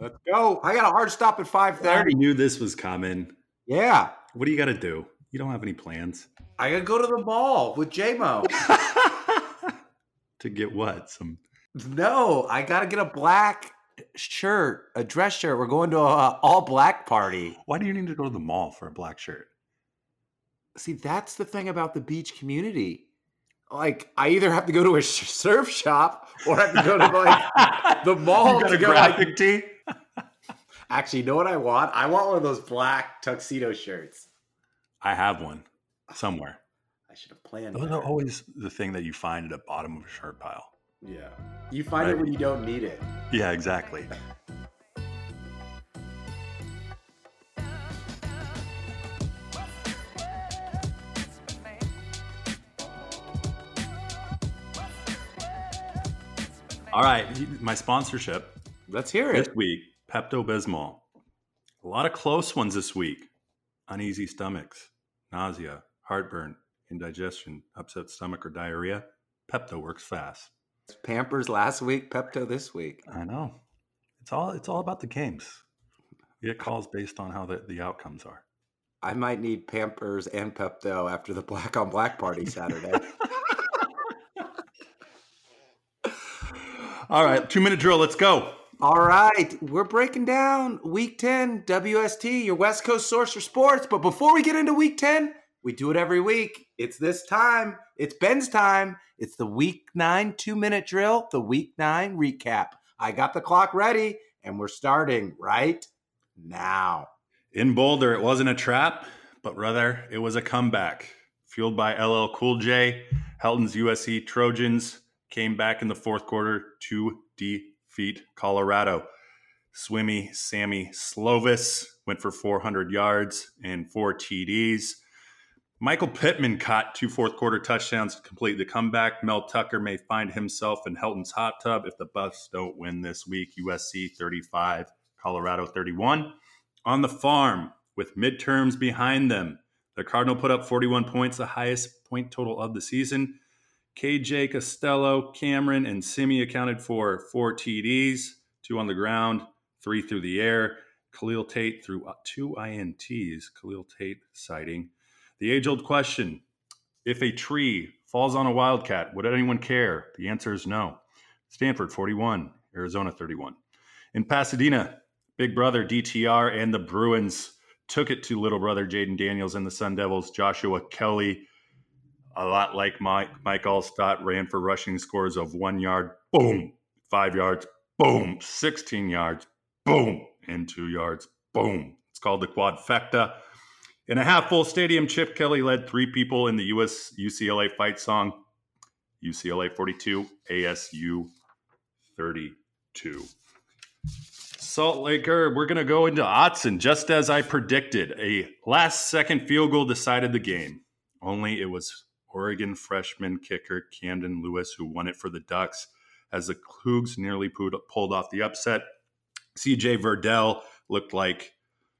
Let's go. I got a hard stop at 5:30. I knew this was coming. Yeah. What do you got to do? You don't have any plans. I got to go to the mall with J-Mo. To get what? No, I got to get a black shirt, a dress shirt. We're going to a all-black party. Why do you need to go to the mall for a black shirt? See, that's the thing about the beach community. Like, I either have to go to a surf shop or I have to go to like the mall. You got a graphic tee? Actually, you know what I want? I want one of those black tuxedo shirts. I have one somewhere. I should have planned. Those are always the thing that you find at the bottom of a shirt pile. Yeah. You find it when you don't need it. Yeah, exactly. All right, my sponsorship. Let's hear it. This week, Pepto-Bismol. A lot of close ones this week. Uneasy stomachs, nausea, heartburn, indigestion, upset stomach, or diarrhea. Pepto works fast. Pampers last week, Pepto this week. I know. It's all about the games. You get calls based on how the outcomes are. I might need Pampers and Pepto after the black on black party Saturday. All right, 2-minute drill. Let's go. All right, we're breaking down Week 10 WST, your West Coast source for sports. But before we get into Week 10, we do it every week. It's this time. It's Ben's time. It's the Week 9 2-minute drill, the Week 9 recap. I got the clock ready, and we're starting right now. In Boulder, it wasn't a trap, but rather it was a comeback. Fueled by LL Cool J, Helton's USC Trojans came back in the fourth quarter to defeat Colorado. Swimmy Sammy Slovis went for 400 yards and 4 TDs. Michael Pittman caught 2 fourth-quarter touchdowns to complete the comeback. Mel Tucker may find himself in Helton's hot tub if the Buffs don't win this week. USC 35, Colorado 31. On the farm, with midterms behind them, the Cardinal put up 41 points, the highest point total of the season. KJ Costello, Cameron, and Simi accounted for 4 TDs, 2 on the ground, 3 through the air. Khalil Tate threw 2 INTs, Khalil Tate sighting. The age-old question, if a tree falls on a Wildcat, would anyone care? The answer is no. Stanford 41, Arizona 31. In Pasadena, Big Brother DTR and the Bruins took it to little brother Jaden Daniels and the Sun Devils. Joshua Kelly, a lot like Mike Allstott, ran for rushing scores of 1 yard, boom, 5 yards, boom, 16 yards, boom, and 2 yards, boom. It's called the quadfecta. In a half-full stadium, Chip Kelly led 3 people in the UCLA fight song, UCLA 42, ASU 32. Salt Laker, we're going to go into Autzen. Just as I predicted, a last-second field goal decided the game. Only it was Oregon freshman kicker Camden Lewis who won it for the Ducks as the Cougs nearly pulled off the upset. CJ Verdell looked like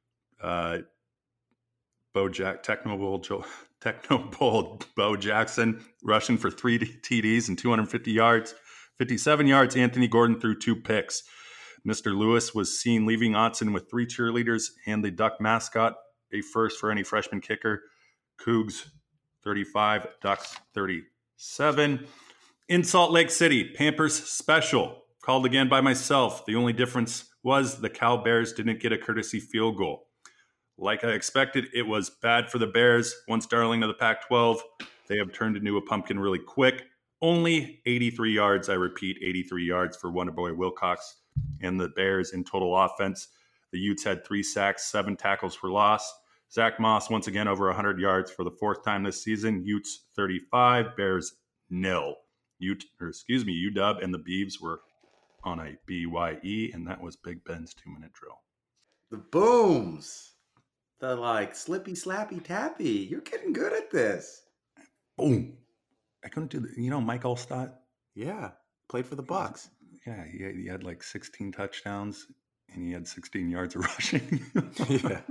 Technobold Bo Jackson, rushing for 3 TDs and 250 yards. 57 yards, Anthony Gordon threw 2 picks. Mr. Lewis was seen leaving Autzen with 3 cheerleaders and the Duck mascot, a first for any freshman kicker. Cougs 35, Ducks 37. In Salt Lake City, Pampers special, called again by myself. The only difference was the Cal Bears didn't get a courtesy field goal. Like I expected, it was bad for the Bears. Once darling of the Pac-12, they have turned into a pumpkin really quick. Only 83 yards, I repeat, 83 yards for Wonderboy Wilcox and the Bears in total offense. The Utes had 3 sacks, 7 tackles for loss. Zach Moss once again over 100 yards for the 4th time this season. Utes 35, Bears 0. UW and the Beavs were on a BYE, and that was Big Ben's 2-minute drill. The booms. The slippy, slappy, tappy. You're getting good at this. Boom. I couldn't do Mike Allstott? Yeah. Played for the Bucks. Yeah, he had 16 touchdowns, and he had 16 yards of rushing. Yeah.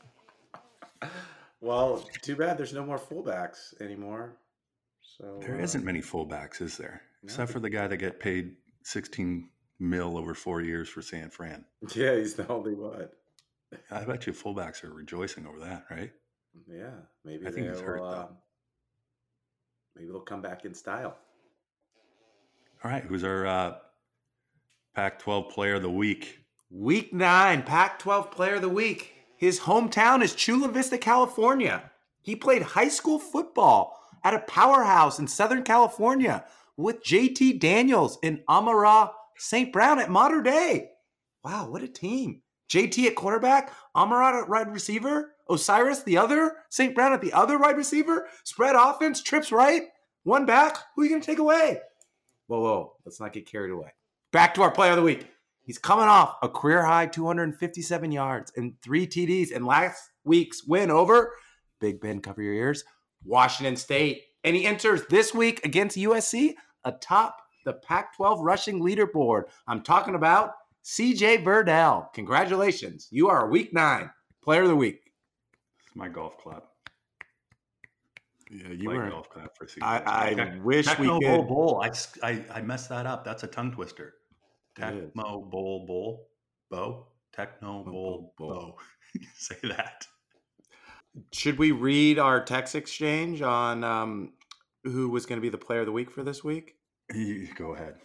Well, too bad there's no more fullbacks anymore. So there isn't many fullbacks, is there? Except for the guy that get paid $16 mil over 4 years for San Fran. Yeah, he's the only one. I bet you fullbacks are rejoicing over that, right? Yeah, maybe I think he's hurt, though. Maybe they'll come back in style. All right, who's our Pac-12 Player of the Week? Week 9, Pac-12 Player of the Week. His hometown is Chula Vista, California. He played high school football at a powerhouse in Southern California with JT Daniels and Amara St. Brown at Mater Dei. Wow, what a team. JT at quarterback, Amara at wide receiver, Osiris the other, St. Brown at the other wide receiver, spread offense, trips right, one back. Who are you going to take away? Whoa, let's not get carried away. Back to our Player of the Week. He's coming off a career-high 257 yards and 3 TDs in last week's win over, Big Ben, cover your ears, Washington State. And he enters this week against USC atop the Pac-12 rushing leaderboard. I'm talking about CJ Verdell. Congratulations. You are a Week 9 Player of the Week. It's my golf clap. Yeah, you were. Golf clap for CJ. I wish we could. Tecmo Bowl. I messed that up. That's a tongue twister. Tecmo Bowl. Bo. Techno Bowl. Say that. Should we read our text exchange on who was going to be the Player of the Week for this week? Go ahead.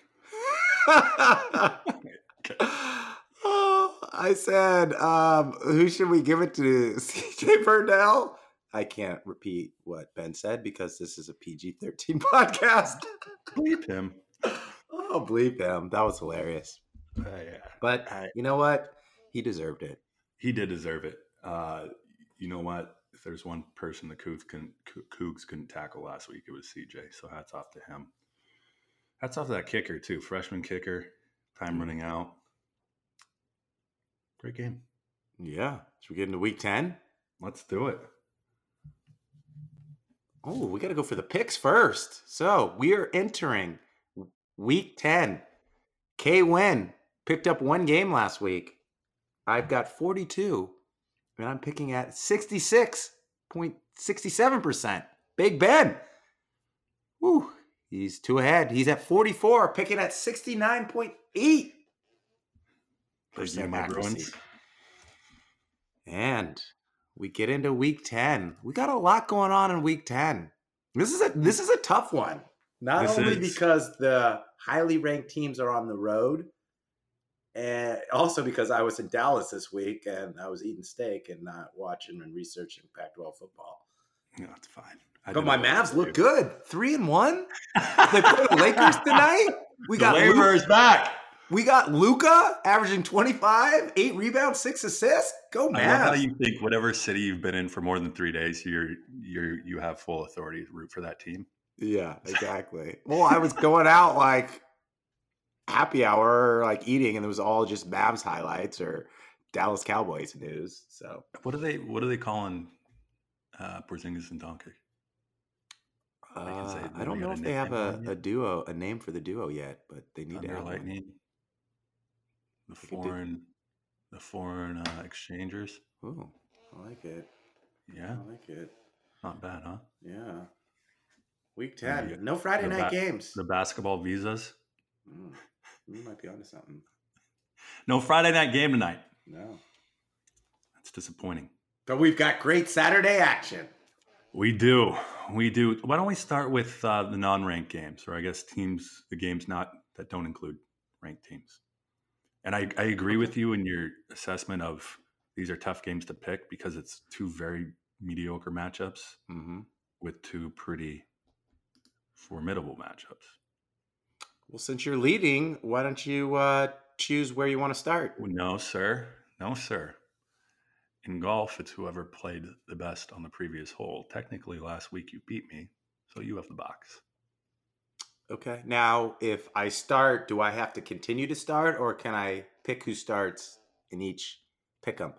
Oh, I said, who should we give it to? CJ Verdell? I can't repeat what Ben said because this is a PG-13 podcast. Bleep him. Oh, bleep him. That was hilarious. Yeah. But you know what? He deserved it. He did deserve it. You know what? If there's one person the Cougs couldn't tackle last week, it was CJ. So hats off to him. Hats off to that kicker, too. Freshman kicker. Time running out. Great game. Yeah. Should we get into Week 10? Let's do it. Oh, we got to go for the picks first. So we are entering Week 10. K-Win picked up one game last week. I've got 42, and I'm picking at 66.67%. Big Ben. Woo, he's 2 ahead. He's at 44, picking at 69.8%. accuracy. And we get into Week 10. We got a lot going on in Week 10. This is a tough one. Not only because the highly ranked teams are on the road, and also because I was in Dallas this week and I was eating steak and not watching and researching Pac-12 football. No, it's fine. But my Mavs look good. 3-1. They play the Lakers tonight. We got Labor's back. We got Luka averaging 25, 8 rebounds, 6 assists. Go Mavs. I love how you think whatever city you've been in for more than 3 days, you have full authority to root for that team. Yeah, exactly. Well, I was going out like happy hour, like eating, and it was all just Mavs highlights or Dallas Cowboys news. So what are they calling Porzingis and Doncic? I don't know if they have a name for the duo yet, but they need to have Lightning. The foreign exchangers. Oh, I like it. Yeah, I like it. Not bad, huh? Yeah. Week 10. No Friday night games. The basketball visas. You might be onto something. No Friday night game tonight. No. That's disappointing. But we've got great Saturday action. We do. Why don't we start with the non-ranked games, or I guess the games that don't include ranked teams. And I agree with you in your assessment of these are tough games to pick because it's 2 very mediocre matchups with 2 pretty formidable matchups. Well, since you're leading, why don't you choose where you want to start? No, sir. In golf, it's whoever played the best on the previous hole. Technically, last week you beat me, so you have the box. Okay. Now, if I start, do I have to continue to start, or can I pick who starts in each pick'em?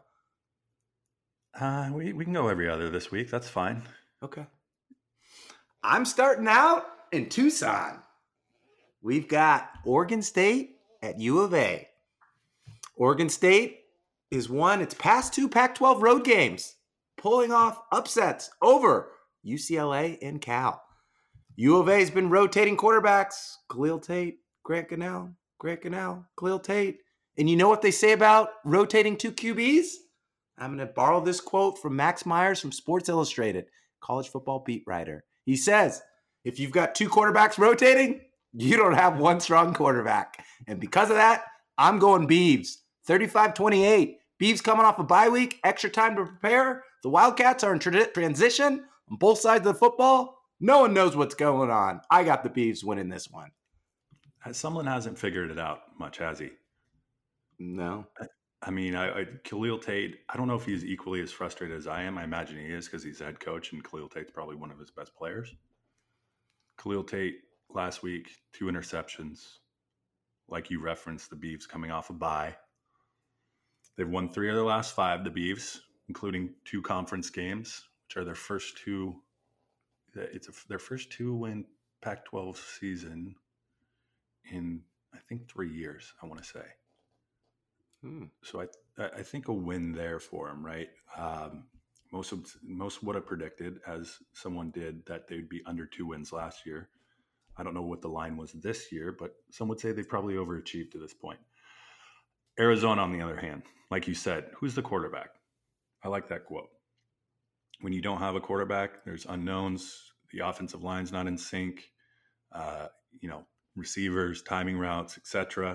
We can go every other this week. That's fine. Okay. I'm starting out in Tucson. We've got Oregon State at U of A. Oregon State is won its past 2 Pac-12 road games, pulling off upsets over UCLA and Cal. U of A has been rotating quarterbacks. Khalil Tate, Grant Gunnell, Greg Cannell, Khalil Tate. And you know what they say about rotating 2 QBs? I'm going to borrow this quote from Max Myers from Sports Illustrated, college football beat writer. He says, if you've got 2 quarterbacks rotating, you don't have 1 strong quarterback. And because of that, I'm going Beavs. 35-28. Beavs coming off a bye week, extra time to prepare. The Wildcats are in transition on both sides of the football. No one knows what's going on. I got the Beavs winning this one. Sumlin hasn't figured it out much, has he? No. I mean, Khalil Tate, I don't know if he's equally as frustrated as I am. I imagine he is because he's the head coach, and Khalil Tate's probably one of his best players. Khalil Tate last week, 2 interceptions. Like you referenced, the Beavs coming off a bye. They've won 3 of their last 5, the Beavs, including 2 conference games, which are their first 2. Their first 2 win Pac-12 season in, I think, 3 years, I want to say. So I think a win there for him, right? Most would have predicted, as someone did, that they'd be under 2 wins last year. I don't know what the line was this year, but some would say they probably overachieved to this point. Arizona, on the other hand, like you said, who's the quarterback? I like that quote. When you don't have a quarterback, there's unknowns. The offensive line's not in sync. Receivers, timing routes, etc.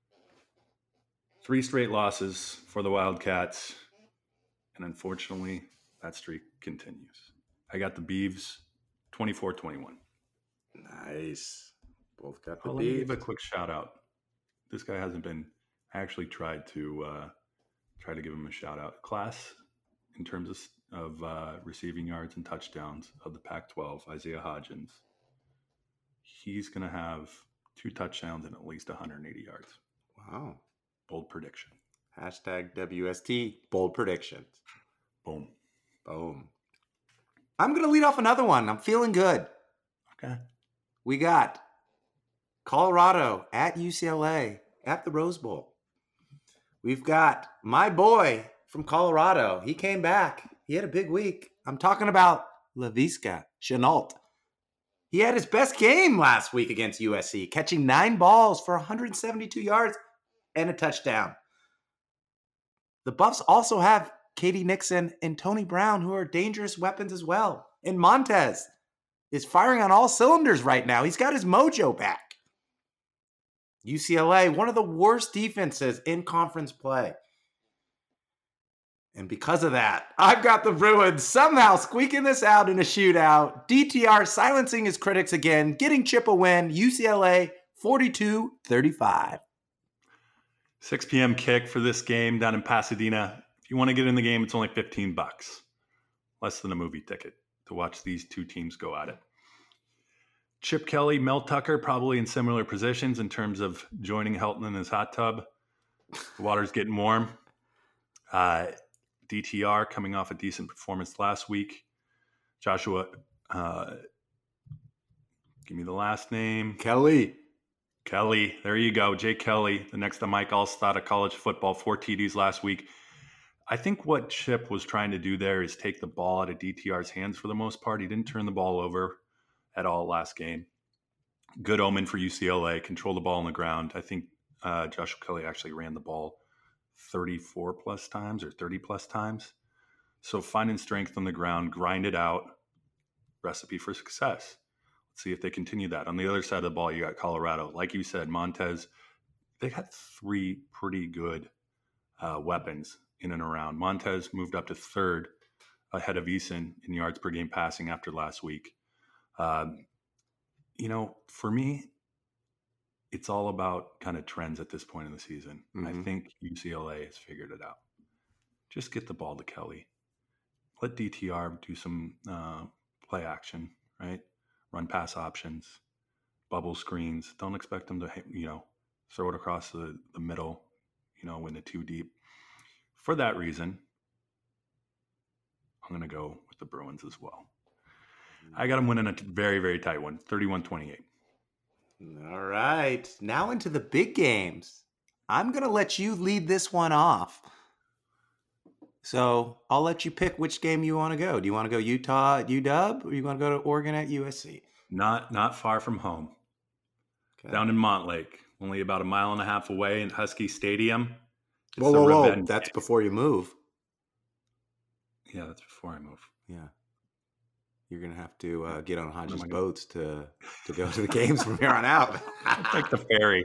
3 straight losses for the Wildcats, and unfortunately, that streak continues. I got the Beavs 24-21. Nice. Both got the Let me Beavs. give a quick shout out. This guy hasn't been. I actually tried to give him a shout out. Class in terms of receiving yards and touchdowns of the Pac-12, Isaiah Hodgins. He's going to have 2 touchdowns and at least 180 yards. Wow. Bold prediction. Hashtag WST, bold predictions. Boom. Boom. I'm going to lead off another one. I'm feeling good. Okay. We got Colorado at UCLA at the Rose Bowl. We've got my boy from Colorado. He came back. He had a big week. I'm talking about Laviska Shenault. He had his best game last week against USC, catching 9 balls for 172 yards and a touchdown. The Buffs also have Katie Nixon and Tony Brown, who are dangerous weapons as well. And Montez is firing on all cylinders right now. He's got his mojo back. UCLA, one of the worst defenses in conference play. And because of that, I've got the Bruins somehow squeaking this out in a shootout. DTR silencing his critics again, getting Chip a win. UCLA 42-35. 6 p.m. kick for this game down in Pasadena. If you want to get in the game, it's only $15. Less than a movie ticket to watch these 2 teams go at it. Chip Kelly, Mel Tucker, probably in similar positions in terms of joining Helton in his hot tub. The water's getting warm. DTR coming off a decent performance last week. Joshua, give me the last name. Kelly, there you go. Jay Kelly, the next to Mike Allstott of college football, 4 TDs last week. I think what Chip was trying to do there is take the ball out of DTR's hands for the most part. He didn't turn the ball over at all last game. Good omen for UCLA. Control the ball on the ground. I think Joshua Kelly actually ran the ball 34 plus times or 30 plus times. So finding strength on the ground, grind it out, recipe for success. Let's see if they continue that. On the other side of the ball, you got Colorado. Like you said, Montez, they got 3 pretty good weapons in and around. Montez moved up to 3rd ahead of Eason in yards per game passing after last week. For me, it's all about kind of trends at this point in the season. Mm-hmm. I think UCLA has figured it out. Just get the ball to Kelly. Let DTR do some play action, right? Run pass options, bubble screens. Don't expect them to, throw it across the middle, when they're too deep. For that reason, I'm going to go with the Bruins as well. I got them winning a very, very tight one, 31-28. All right. Now into the big games. I'm going to let you lead this one off. So I'll let you pick which game you want to go. Do you want to go Utah at UW or you want to go to Oregon at USC? Not far from home. Okay. Down in Montlake. only about a mile and a half away in Husky Stadium. It's Whoa, the whoa, whoa. revenge That's game. before you move. Yeah, that's before I move. Yeah. You're going to have to get on Hodges gonna- boats to go to the games from here on out. Take the ferry.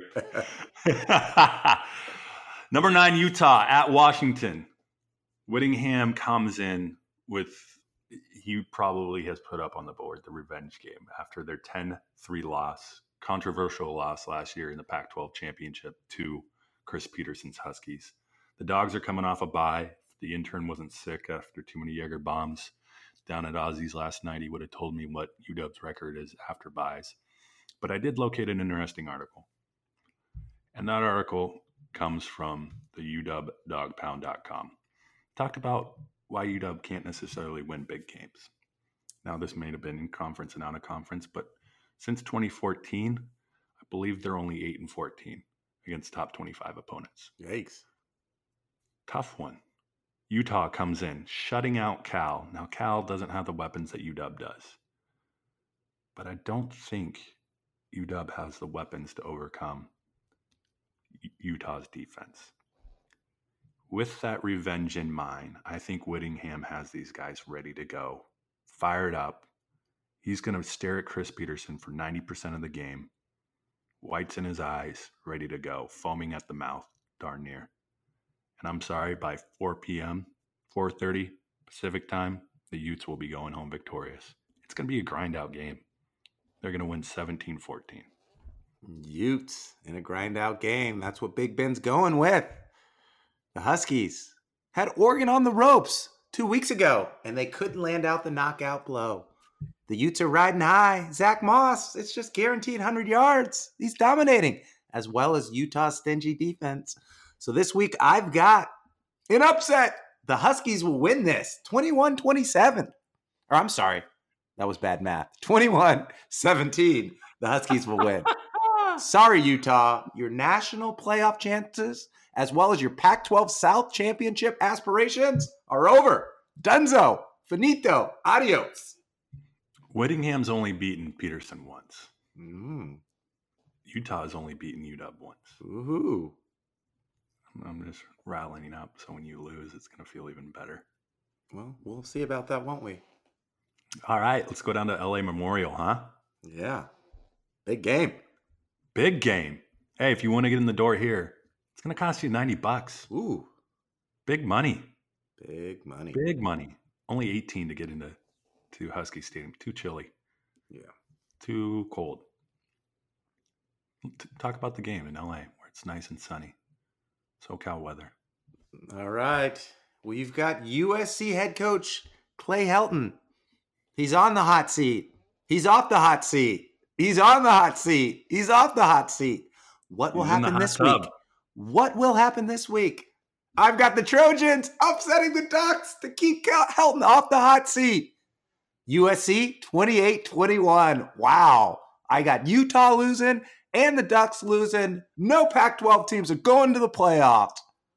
Number 9, Utah at Washington. Whittingham comes in with, he probably has put up on the board the revenge game after their 10-3 loss, controversial loss last year in the Pac-12 championship to Chris Peterson's Huskies. The Dogs are coming off a bye. The intern wasn't sick after too many Jaeger bombs down at Ozzy's last night. He would have told me what UW's record is after buys. But I did locate an interesting article. And that article comes from the UWDogpound.com. Talked about why UW can't necessarily win big games. Now, this may have been in conference and out of conference, but since 2014, I believe they're only 8-14 against top 25 opponents. Yikes. Tough one. Utah comes in, shutting out Cal. Now, Cal doesn't have the weapons that UW does. But I don't think UW has the weapons to overcome Utah's defense. With that revenge in mind, I think Whittingham has these guys ready to go, fired up. He's going to stare at Chris Peterson for 90% of the game, whites in his eyes, ready to go, foaming at the mouth, darn near. And I'm sorry, by 4 p.m., 4:30 Pacific time, the Utes will be going home victorious. It's going to be a grind-out game. They're going to win 17-14. Utes in a grind-out game. That's what Big Ben's going with. The Huskies had Oregon on the ropes 2 weeks ago, and they couldn't land out the knockout blow. The Utes are riding high. Zach Moss, it's just guaranteed 100 yards. He's dominating, as well as Utah's stingy defense. So this week, I've got an upset. The Huskies will win this 21-27. Or I'm sorry, that was bad math. 21-17. The Huskies will win. Sorry, Utah. Your national playoff chances, as well as your Pac-12 South championship aspirations, are over. Dunzo. Finito. Adios. Whittingham's only beaten Peterson once. Mm. Utah has only beaten UW once. Ooh. I'm just rattling up, so when you lose, it's going to feel even better. Well, we'll see about that, won't we? All right, let's go down to LA Memorial, huh? Yeah. Big game. Big game. Hey, if you want to get in the door here, it's going to cost you $90. Ooh. Big money. Big money. Big money. Only 18 to get into Husky Stadium. Too chilly. Yeah. Too cold. Talk about the game in LA where it's nice and sunny. SoCal weather. All right. Well, you've got USC head coach Clay Helton. He's on the hot seat. He's off the hot seat. He's on the hot seat. He's off the hot seat. What will happen this week? What will happen this week? I've got the Trojans upsetting the Ducks to keep Helton off the hot seat. USC 28-21. Wow. I got Utah losing and the Ducks losing. No Pac-12 teams are going to the playoffs.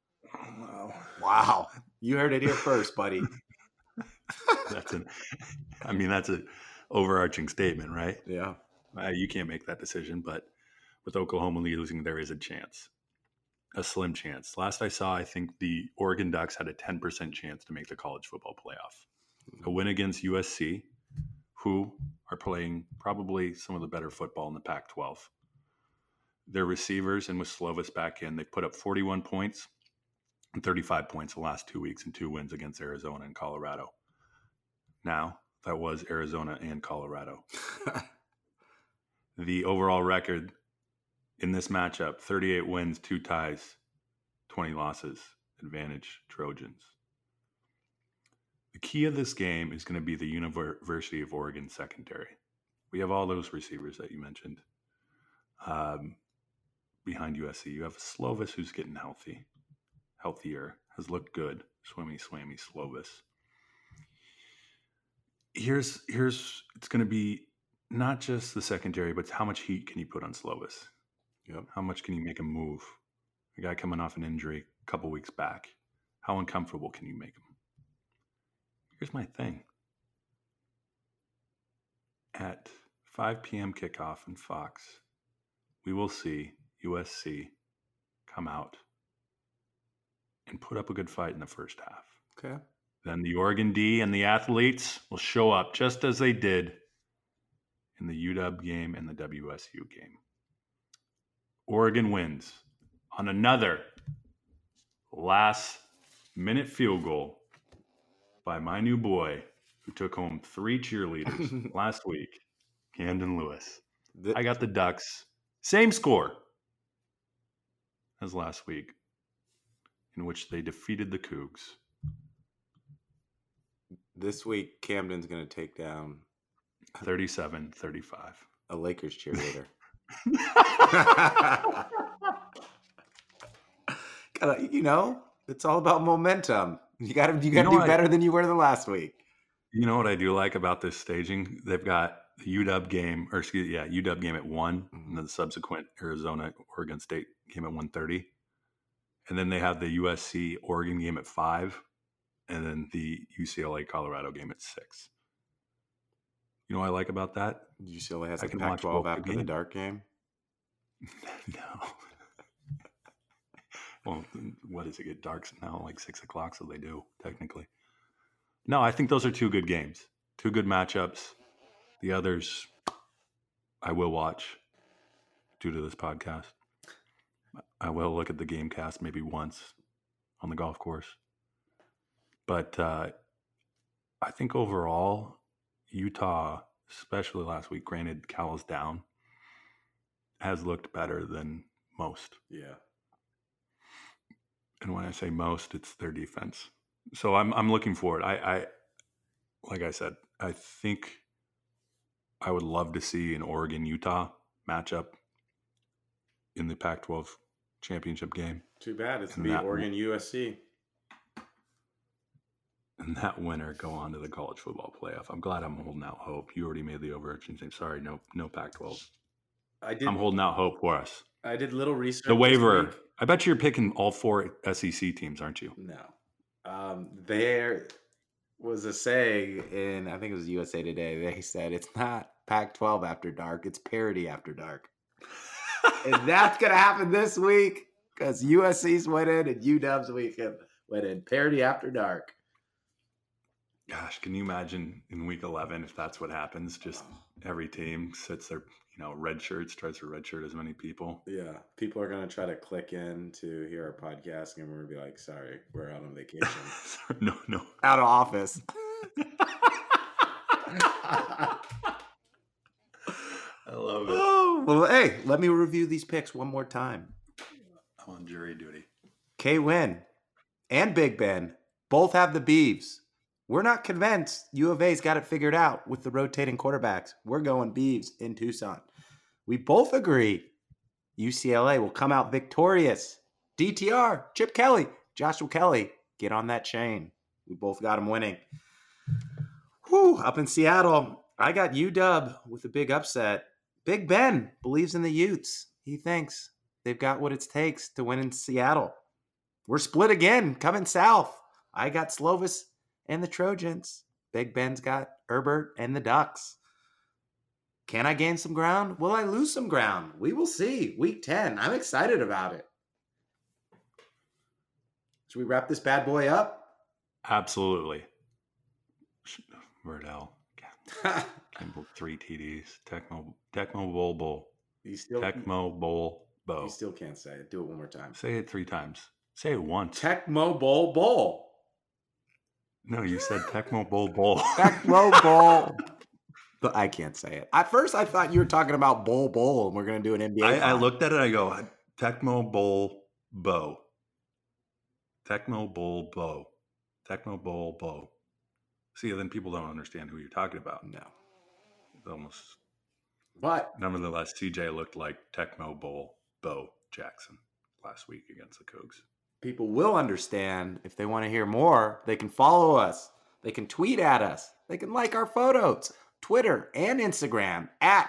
Wow. You heard it here first, buddy. That's an overarching statement, right? Yeah. You can't make that decision, but with Oklahoma losing, there is a chance, a slim chance. Last I saw, I think the Oregon Ducks had a 10% chance to make the college football playoff. A win against USC, who are playing probably some of the better football in the Pac-12. Their receivers, and with Slovis back in, they put up 41 points and 35 points the last 2 weeks in 2 wins against Arizona and Colorado. Now, that was Arizona and Colorado. The overall record in this matchup, 38 wins, 2 ties, 20 losses, advantage Trojans. The key of this game is going to be the University of Oregon secondary. We have all those receivers that you mentioned. Behind USC, you have Slovis, who's getting healthier, has looked good. Swammy Slovis. Here's it's going to be not just the secondary, but how much heat can you put on Slovis? Yep. How much can you make him move? A guy coming off an injury a couple weeks back. How uncomfortable can you make him? Here's my thing. At 5 p.m. kickoff in Fox, we will see USC come out and put up a good fight in the first half. Okay. Then the Oregon D and the athletes will show up just as they did in the UW game and the WSU game. Oregon wins on another last-minute field goal by my new boy who took home 3 cheerleaders last week, Camden Lewis. I got the Ducks. Same score as last week, in which they defeated the Cougs. This week, Camden's going to take down 37-35. a Lakers cheerleader. It's all about momentum. You got to do better than you were the last week. You know what I do like about this staging? They've got the UW game at 1, and then the subsequent Arizona-Oregon State game at 1:30. And then they have the USC-Oregon game at 5, and then the UCLA-Colorado game at 6. You know what I like about that? UCLA has the Pac-12 after the dark game? No. Well, what does it get dark now? Like 6 o'clock, so they do, technically. No, I think those are 2 good games. 2 good matchups. The others I will watch due to this podcast. I will look at the game cast maybe once on the golf course. But I think overall, Utah, especially last week, granted Cal is down, has looked better than most. Yeah. And when I say most, it's their defense. So I'm looking forward. I like I said, I think I would love to see an Oregon-Utah matchup in the Pac-12 championship game. Too bad. It's going to be Oregon-USC. And that winner go on to the college football playoff. I'm glad I'm holding out hope. You already made the overarching thing. Sorry, no Pac-12. I'm holding out hope for us. I did little research. The waiver. I bet you're picking all 4 SEC teams, aren't you? No. There was a saying in, I think it was USA Today. They said it's not Pac-12 after dark. It's parity after dark. And that's going to happen this week because USC's winning and UW's winning. Parity after dark. Gosh, can you imagine in week 11 if that's what happens? Just every team sits their, red shirts, tries to redshirt as many people. Yeah, people are going to try to click in to hear our podcast, and we're going to be like, sorry, we're out on vacation. No. Out of office. I love it. Oh, well, hey, let me review these picks one more time. I'm on jury duty. K-Win and Big Ben both have the Beavs. We're not convinced U of A's got it figured out with the rotating quarterbacks. We're going Beavs in Tucson. We both agree UCLA will come out victorious. DTR, Chip Kelly, Joshua Kelly, get on that chain. We both got them winning. Whew, up in Seattle, I got UW with a big upset. Big Ben believes in the Utes. He thinks they've got what it takes to win in Seattle. We're split again, coming south. I got Slovis and the Trojans. Big Ben's got Herbert and the Ducks. Can I gain some ground? Will I lose some ground? We will see. Week 10. I'm excited about it. Should we wrap this bad boy up? Absolutely. Verdell. Campbell 3 TDs. Tecmo Bowl. Tecmo Bowl. You still can't say it. Do it one more time. Say it 3 times. Say it once. Tecmo Bowl. No, you said Tecmo Bowl. Tecmo Bowl. But I can't say it. At first, I thought you were talking about Bowl, and we're going to do an NBA. I looked at it. I go, Tecmo Bowl Bow. Tecmo Bowl Bow. Tecmo Bowl Bow. See, then people don't understand who you're talking about. No. It's almost. But nevertheless, CJ looked like Tecmo Bowl Bo Jackson last week against the Cougs. People will understand if they want to hear more. They can follow us. They can tweet at us. They can like our photos. Twitter and Instagram at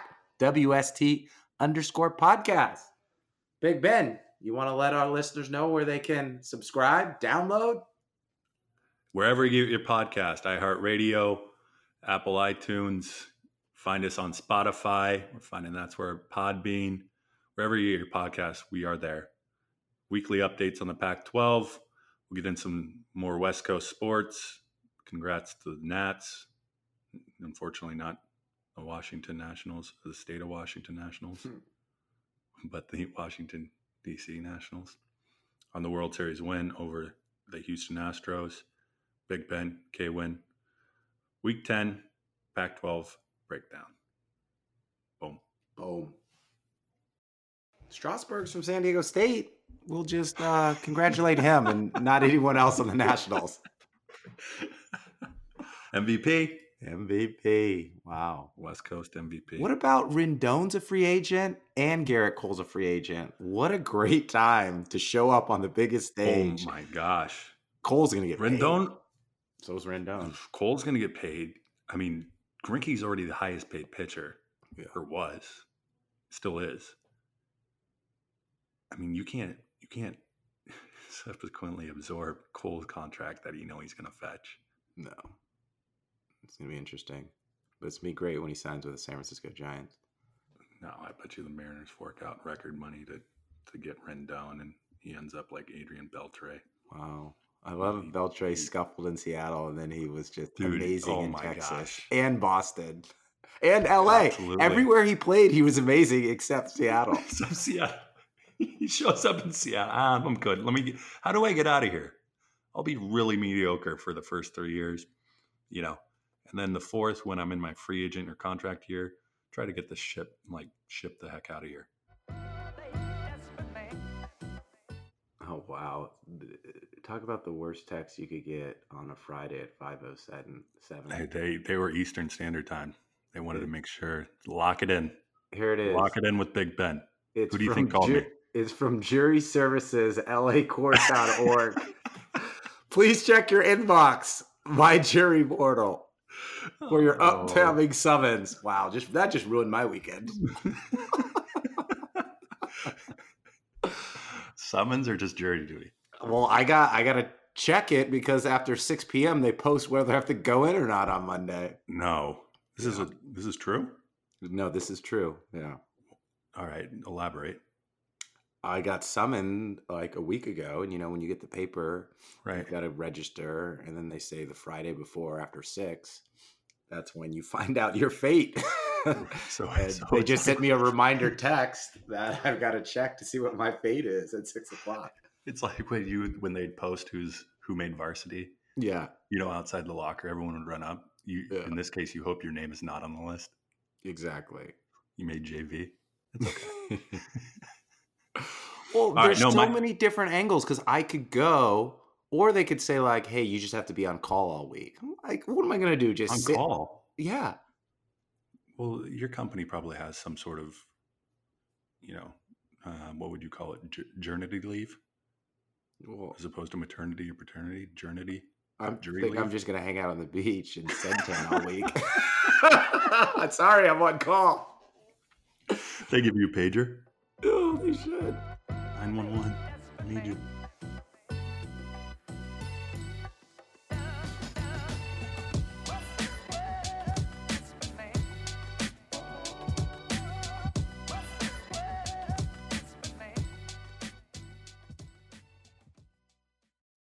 WST_podcast. Big Ben, you want to let our listeners know where they can subscribe, download? Wherever you get your podcast, iHeartRadio, Apple iTunes, find us on Spotify. We're finding that's where Podbean. Wherever you get your podcast, we are there. Weekly updates on the Pac-12. We'll get in some more West Coast sports. Congrats to the Nats. Unfortunately, not the Washington Nationals, the state of Washington Nationals, but the Washington, D.C. Nationals on the World Series win over the Houston Astros. Big Ben, K-win. Week 10, Pac-12 breakdown. Boom. Boom. Strasburg's from San Diego State. We'll just congratulate him and not anyone else on the Nationals. MVP. Wow. West Coast MVP. What about Rendon's a free agent and Garrett Cole's a free agent? What a great time to show up on the biggest stage. Oh my gosh. Cole's going to get Rendon. paid. So is Rendon. Cole's going to get paid. I mean, Greinke's already the highest paid pitcher. Or was. Still is. I mean, you can't subsequently absorb Cole's contract that you know he's going to fetch. No. It's going to be interesting. But it's going to be great when he signs with the San Francisco Giants. No, I bet you the Mariners fork out record money to get Rendon, and he ends up like Adrian Beltre. Wow. I love Beltre scuffled in Seattle, and then he was just amazing in Texas and Boston and LA. Absolutely. Everywhere he played, he was amazing except Seattle. Except Seattle. He shows up in Seattle. I'm good. How do I get out of here? I'll be really mediocre for the first 3 years, and then the fourth, when I'm in my free agent or contract year, try to get the ship the heck out of here. Oh, wow. Talk about the worst text you could get on a Friday at 5:07. They were Eastern Standard Time. They wanted to make sure. Lock it in. Here it is. Lock it in with Big Ben. Who do you think called me? It's from Jury Services, lacourt.org. Please check your inbox, my jury portal, for your upcoming summons. Wow, that just ruined my weekend. Summons or just jury duty? Well, I got to check it because after 6 p.m. they post whether I have to go in or not on Monday. No, this is true. No, this is true. Yeah. All right, elaborate. I got summoned like a week ago, and when you get the paper, right, you got to register, and then they say the Friday before after 6. That's when you find out your fate. So they just sent me a reminder text that I've got to check to see what my fate is at 6 o'clock. It's like when they'd post who made varsity. Yeah. Outside the locker, everyone would run up. In this case, you hope your name is not on the list. Exactly. You made JV. It's okay. Well, there's many different angles because I could go, or they could say like, "Hey, you just have to be on call all week." I'm like, what am I going to do? Just on call? Yeah. Well, your company probably has some sort of, what would you call it? Journey leave, as opposed to maternity or paternity. Journey. I'm just going to hang out on the beach in Centon all week. Sorry, I'm on call. They give you a pager. Oh, they should. 911. I need you.